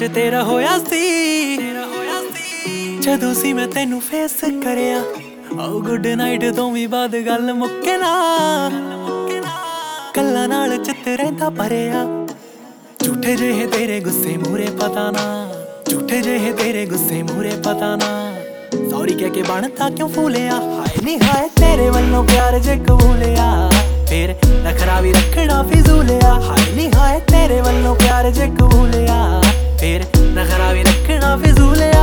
च तेरा होया सी जदों सी मैं तेनू फेस करिया। आओ गुड नाइट तो भी बाद गल मुक्के ना, गल्लां नाल चित रहिंदा भरिया। झूठे जेहे तेरे गुस्से मूरे पता ना, झूठे जेहे तेरे गुस्से मूरे पता ना। सॉरी कह के बनता क्यों फूलिया, हाय नी हाय तेरे वल्लों प्यार जे कबूलिया। फिर नखरा भी रखना फिजूलिया, हाय नी हाय तेरे वल्लों प्यार जे कबूलिया। फिर नखरा भी रखना फिजूलिया।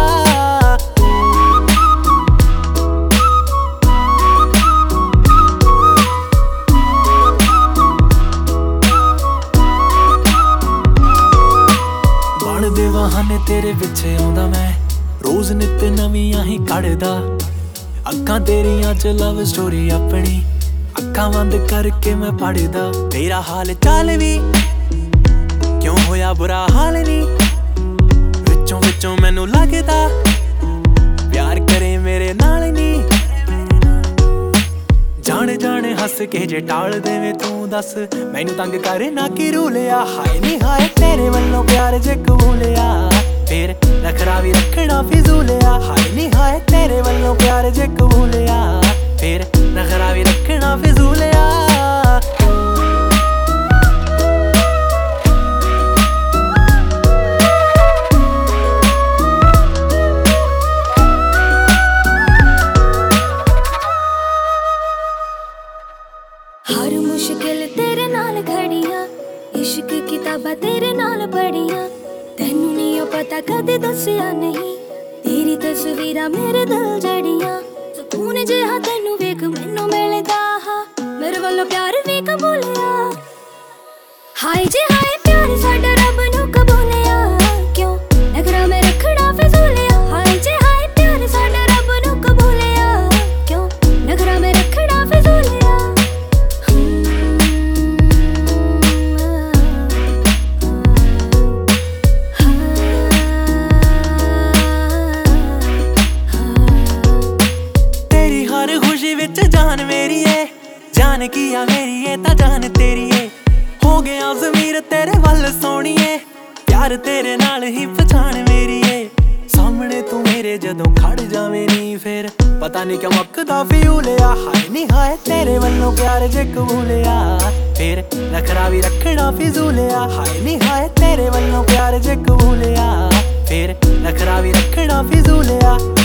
बन दे बहाने तेरे पिछे आउंदा मैं, रोज नित नवियां ही कढ़दा। अक्खां तेरियां च लव स्टोरी अपनी, अक्खां बंद करके मैं पढ़दा। तेरा हाल चाल भी क्यों होया बुरा हाल नी, विचों विचों मैनू लगदा प्यार करे मेरे नाल नी। जाने जाने हस के जे टाल देवे तू दस, मैनू तंग करे ना कि रूलिया। हाय नी हाय तेरे वल्लों प्यार जे कबूलिया। फिर नखरा भी रखना फिजूलिया, हाय नी हाय तेरे वल्लों प्यार जे कबूलिया। फिर नखरा भी रखना फिजूलिया। हर मुश्किल तेरे नाल घड़ियां, इश्क किताबां तेरे नाल पढ़ियां। तेनू नहीं पता कदे दसिया नहीं, तेरी तस्वीरां मेरे दिल जड़ियां। सुकून जिहा तेनू वेख मैनू मिलदा हा, मेरे वालों प्यार भी कबूलिया। हाय जे हाय प्यार साडा रब नू कबूलिया। क्यों नखरा में रखना फिजूलिया, हाय जे हाय प्यार साडा रब नू कबूलिया। क्यों नखरा में रखना फिजूलिया। जान मेरी है जान किया मेरी है ता जान तेरी है। हो गया ज़मीर तेरे वल सोनिए, प्यार तेरे नाल ही पहचान मेरी है। सामने तू मेरे जदों खड़ जावे नी, फिर पता नहीं क्यों मकदा फियूलिया। हाय नी हाय तेरे वल्लों प्यार जे कबूलिया। फिर नखरा भी रखना फिजूलिया, हाय नी हाय तेरे वल्लों प्यार जे कबूलिया। फिर नखरा भी रखना फिजूलिया।